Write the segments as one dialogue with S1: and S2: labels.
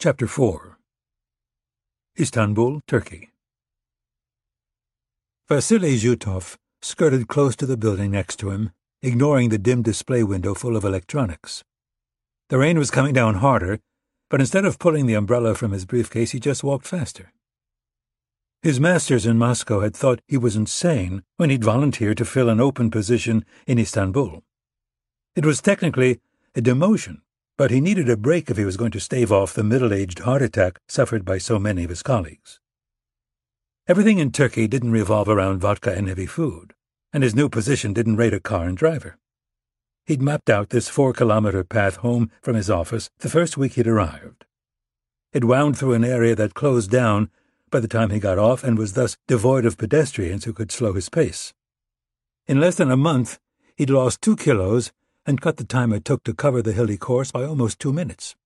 S1: Chapter 4 Istanbul, Turkey. Vasily Zhutov skirted close to the building next to him, ignoring the dim display window full of electronics. The rain was coming down harder, but instead of pulling the umbrella from his briefcase, he just walked faster. His masters in Moscow had thought he was insane when he'd volunteered to fill an open position in Istanbul. It was technically a demotion, but he needed a break if he was going to stave off the middle-aged heart attack suffered by so many of his colleagues. Everything in Turkey didn't revolve around vodka and heavy food, and his new position didn't rate a car and driver. He'd mapped out this 4-kilometer path home from his office the first week he'd arrived. It wound through an area that closed down by the time he got off and was thus devoid of pedestrians who could slow his pace. In less than a month, he'd lost 2 kilos and cut the time it took to cover the hilly course by almost 2 minutes.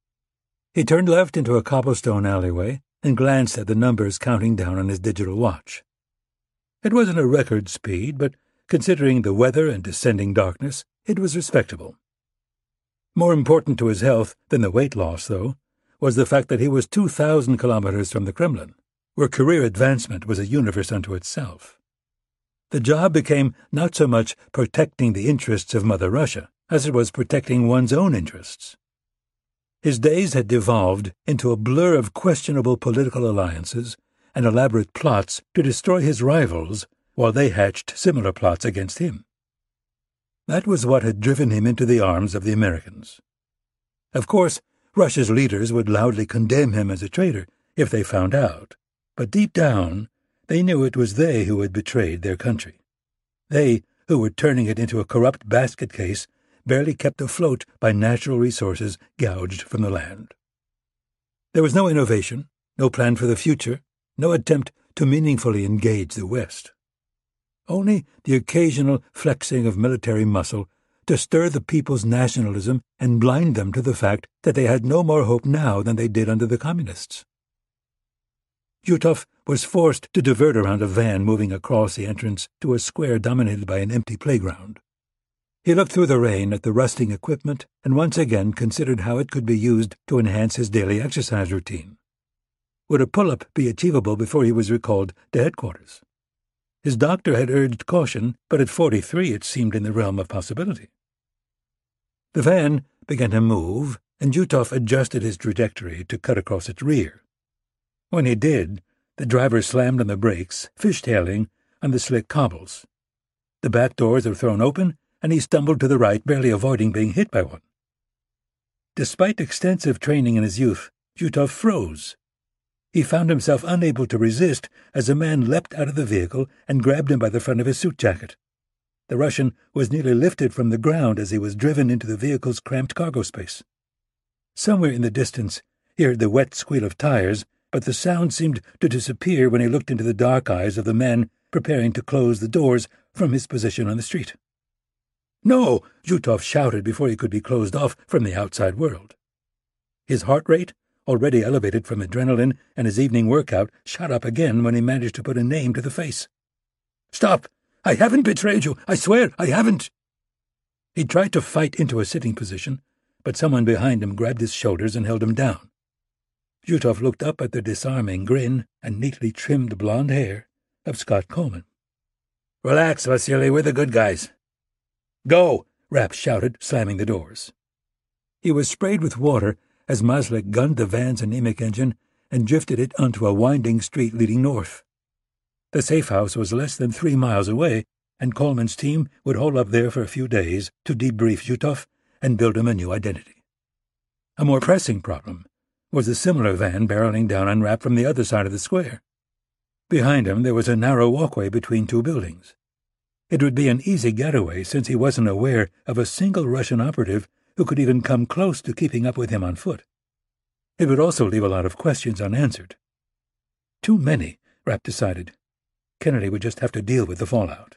S1: He turned left into a cobblestone alleyway and glanced at the numbers counting down on his digital watch. It wasn't a record speed, but considering the weather and descending darkness, it was respectable. More important to his health than the weight loss, though, was the fact that he was 2,000 kilometers from the Kremlin, where career advancement was a universe unto itself. The job became not so much protecting the interests of Mother Russia as it was protecting one's own interests. His days had devolved into a blur of questionable political alliances and elaborate plots to destroy his rivals while they hatched similar plots against him. That was what had driven him into the arms of the Americans. Of course, Russia's leaders would loudly condemn him as a traitor if they found out, but deep down they knew it was they who had betrayed their country. They, who were turning it into a corrupt basket case, barely kept afloat by natural resources gouged from the land. There was no innovation, no plan for the future, no attempt to meaningfully engage the West. Only the occasional flexing of military muscle to stir the people's nationalism and blind them to the fact that they had no more hope now than they did under the communists. Zhutov was forced to divert around a van moving across the entrance to a square dominated by an empty playground. He looked through the rain at the rusting equipment and once again considered how it could be used to enhance his daily exercise routine. Would a pull-up be achievable before he was recalled to headquarters? His doctor had urged caution, but at 43 it seemed in the realm of possibility. The van began to move, and Zhutov adjusted his trajectory to cut across its rear. When he did, the driver slammed on the brakes, fishtailing on the slick cobbles. The back doors were thrown open, and he stumbled to the right, barely avoiding being hit by one. Despite extensive training in his youth, Zhutov froze. He found himself unable to resist as a man leapt out of the vehicle and grabbed him by the front of his suit jacket. The Russian was nearly lifted from the ground as he was driven into the vehicle's cramped cargo space. Somewhere in the distance he heard the wet squeal of tires, but the sound seemed to disappear when he looked into the dark eyes of the man preparing to close the doors from his position on the street. "No!" Zhutov shouted before he could be closed off from the outside world. His heart rate, already elevated from adrenaline and his evening workout, shot up again when he managed to put a name to the face. "Stop! I haven't betrayed you! I swear I haven't!" He tried to fight into a sitting position, but someone behind him grabbed his shoulders and held him down. Zhutov looked up at the disarming grin and neatly trimmed blonde hair of Scott Coleman. "Relax, Vasily, we're the good guys." "Go!" Rapp shouted, slamming the doors. He was sprayed with water as Maslik gunned the van's anemic engine and drifted it onto a winding street leading north. The safe house was less than 3 miles away, and Coleman's team would hole up there for a few days to debrief Zhutov and build him a new identity. A more pressing problem was a similar van barreling down on Rapp from the other side of the square. Behind him there was a narrow walkway between 2 buildings. It would be an easy getaway since he wasn't aware of a single Russian operative who could even come close to keeping up with him on foot. It would also leave a lot of questions unanswered. Too many, Rapp decided. Kennedy would just have to deal with the fallout.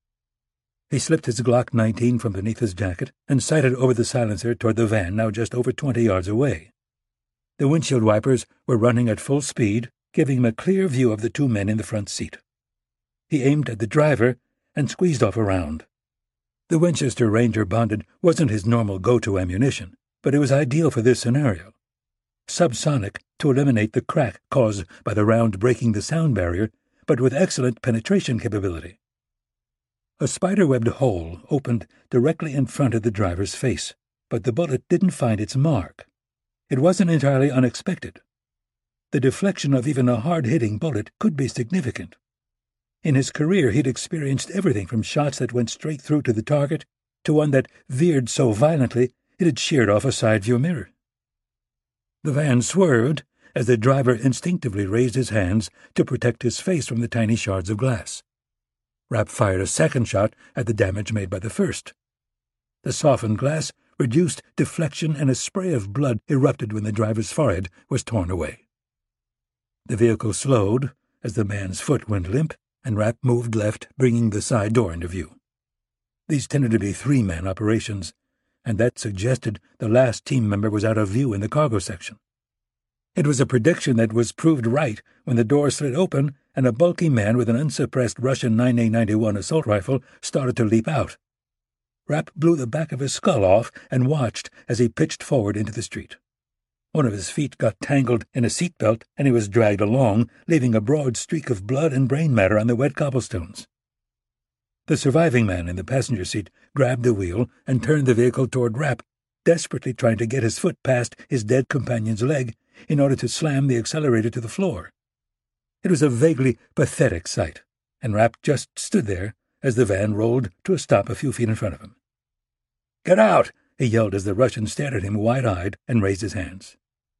S1: He slipped his Glock 19 from beneath his jacket and sighted over the silencer toward the van now just over 20 yards away. The windshield wipers were running at full speed, giving him a clear view of the 2 men in the front seat. He aimed at the driver and squeezed off a round. The Winchester Ranger Bonded wasn't his normal go-to ammunition, but it was ideal for this scenario. subsonic to eliminate the crack caused by the round breaking the sound barrier, but with excellent penetration capability. A spider-webbed hole opened directly in front of the driver's face, but the bullet didn't find its mark. It wasn't entirely unexpected. The deflection of even a hard-hitting bullet could be significant. In his career, he'd experienced everything from shots that went straight through to the target to one that veered so violently it had sheared off a side-view mirror. The van swerved as the driver instinctively raised his hands to protect his face from the tiny shards of glass. Rapp fired a second shot at the damage made by the first. The softened glass reduced deflection, and a spray of blood erupted when the driver's forehead was torn away. The vehicle slowed as the man's foot went limp, and Rapp moved left, bringing the side door into view. These tended to be three-man operations, and that suggested the last team member was out of view in the cargo section. It was a prediction that was proved right when the door slid open and a bulky man with an unsuppressed Russian 9A91 assault rifle started to leap out. Rapp blew the back of his skull off and watched as he pitched forward into the street. One of his feet got tangled in a seat belt, and he was dragged along, leaving a broad streak of blood and brain matter on the wet cobblestones. The surviving man in the passenger seat grabbed the wheel and turned the vehicle toward Rapp, desperately trying to get his foot past his dead companion's leg in order to slam the accelerator to the floor. It was a vaguely pathetic sight, and Rapp just stood there as the van rolled to a stop a few feet in front of him. "Get out!" he yelled as the Russian stared at him wide-eyed and raised his hands.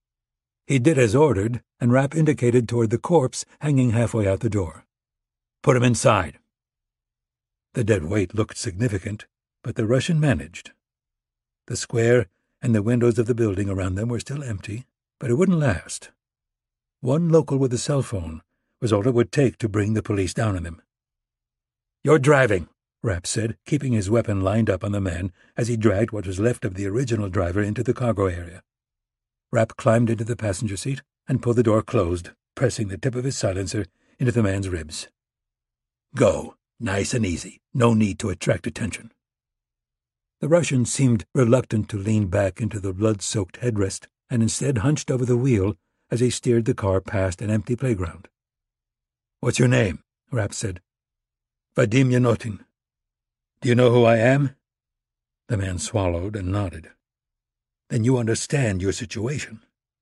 S1: He did as ordered, and Rapp indicated toward the corpse hanging halfway out the door. "Put him inside." The dead weight looked significant, but the Russian managed. The square and the windows of the building around them were still empty, but it wouldn't last. One local with a cell phone was all it would take to bring the police down on them. "You're driving," Rapp said, keeping his weapon lined up on the man as he dragged what was left of the original driver into the cargo area. Rapp climbed into the passenger seat and pulled the door closed, pressing the tip of his silencer into the man's ribs. "Go. Nice and easy. No need to attract attention." The Russian seemed reluctant to lean back into the blood-soaked headrest and instead hunched over the wheel as he steered the car past an empty playground. "What's your name?" Rapp said. "Vadim Yanotin." "Do you know who I am?" The man swallowed and nodded. "Then you understand your situation."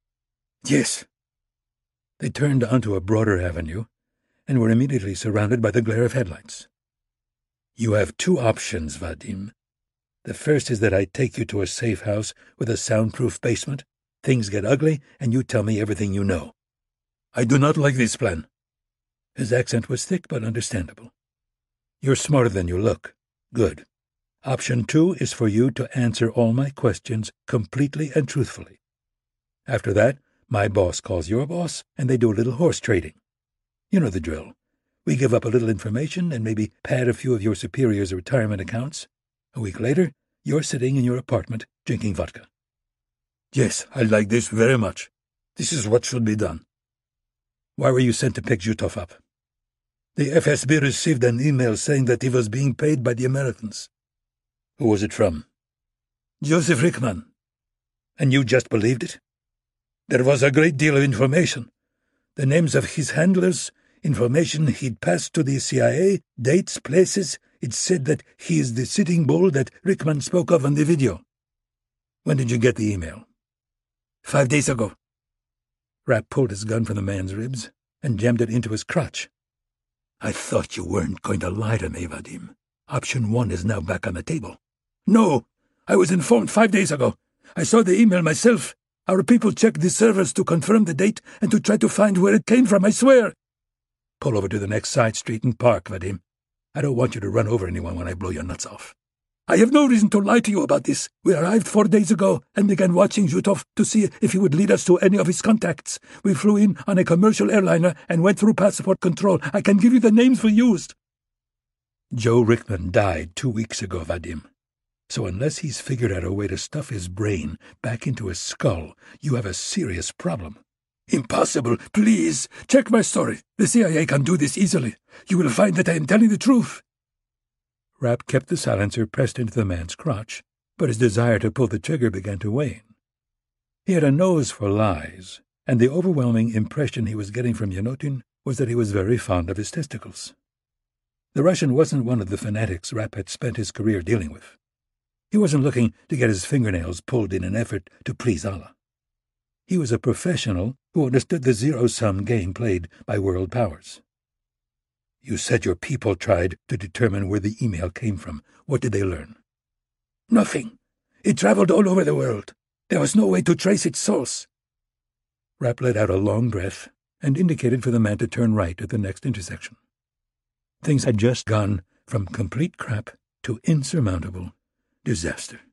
S1: "Yes." They turned onto a broader avenue and were immediately surrounded by the glare of headlights. "You have two options, Vadim. The first is that I take you to a safe house with a soundproof basement. Things get ugly, and you tell me everything you know." "I do not like this plan." His accent was thick but understandable. "You're smarter than you look. Good. Option 2 is for you to answer all my questions completely and truthfully. After that, my boss calls your boss, and they do a little horse trading. You know the drill. We give up a little information and maybe pad a few of your superior's retirement accounts. A week later, you're sitting in your apartment drinking vodka." "Yes, I like this very much. This is what should be done." "Why were you sent to pick Zhutov up?" "The FSB received an email saying that he was being paid by the Americans." "Who was it from?" "Joseph Rickman." "And you just believed it?" "There was a great deal of information. The names of his handlers, information he'd passed to the CIA, dates, places. It said that he is the Sitting Bull that Rickman spoke of on the video." "When did you get the email?" 5 days ago." Rapp pulled his gun from the man's ribs and jammed it into his crotch. "I thought you weren't going to lie to me, Vadim. Option 1 is now back on the table." "No! I was informed 5 days ago. I saw the email myself. Our people checked the servers to confirm the date and to try to find where it came from, I swear." "Pull over to the next side street and park, Vadim. I don't want you to run over anyone when I blow your nuts off." "I have no reason to lie to you about this. We arrived 4 days ago and began watching Zhutov to see if he would lead us to any of his contacts. We flew in on a commercial airliner and went through passport control. I can give you the names we used." "Joe Rickman died 2 weeks ago, Vadim. So unless he's figured out a way to stuff his brain back into his skull, you have a serious problem." "Impossible. Please, check my story. The CIA can do this easily. You will find that I am telling the truth." Rapp kept the silencer pressed into the man's crotch, but his desire to pull the trigger began to wane. He had a nose for lies, and the overwhelming impression he was getting from Yanotin was that he was very fond of his testicles. The Russian wasn't one of the fanatics Rapp had spent his career dealing with. He wasn't looking to get his fingernails pulled in an effort to please Allah. He was a professional who understood the zero-sum game played by world powers. You said your people tried to determine where the email came from. What did they learn? Nothing. It traveled all over the world. There was no way to trace its source. Rapp let out a long breath and indicated for the man to turn right at the next intersection. Things had just gone from complete crap to insurmountable disaster.